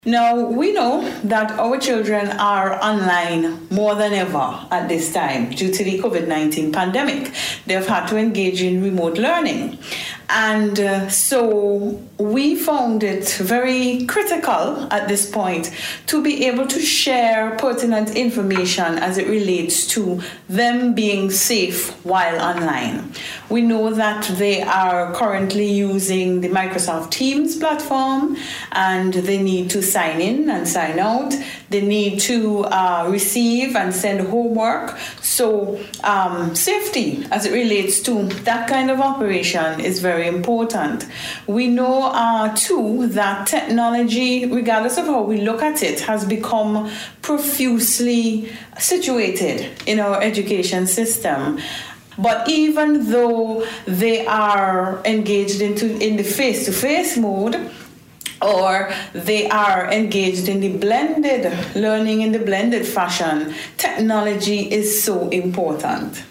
Now, we know that our children are online more than ever at this time due to the COVID-19 pandemic. They've had to engage in remote learning. And so we found it very critical at this point to be able to share pertinent information as it relates to them being safe while online. We know that they are currently using the Microsoft Teams platform and they need to sign in and sign out. They need to receive and send homework. So safety as it relates to that kind of operation is very important. We know too that technology, regardless of how we look at it, has become profusely situated in our education system. But even though they are engaged in the face-to-face mode, or they are engaged in the blended learning in the blended fashion, technology is so important.